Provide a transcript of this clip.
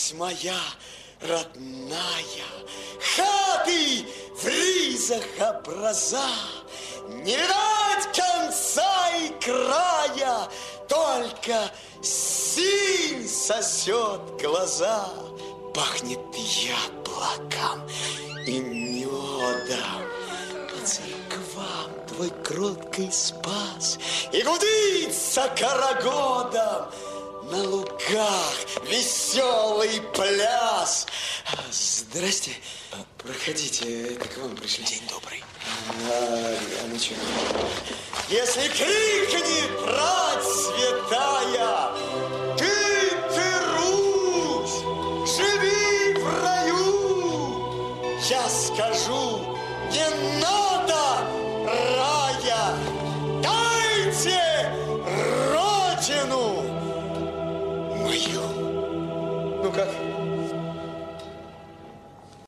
Мать моя родная, хаты в ризах образа, не видать конца и края, только синь сосет глаза. Пахнет яблоком и медом, по церквам твой кроткий спас, и гудится карагодом на лугах веселый пляс. Здрасте, проходите, это к вам пришли. День добрый. Ну что? Если крикнет рать святая, ты, Русь, живи в раю, я скажу, не надо рая, дайте родину мою. Ну как?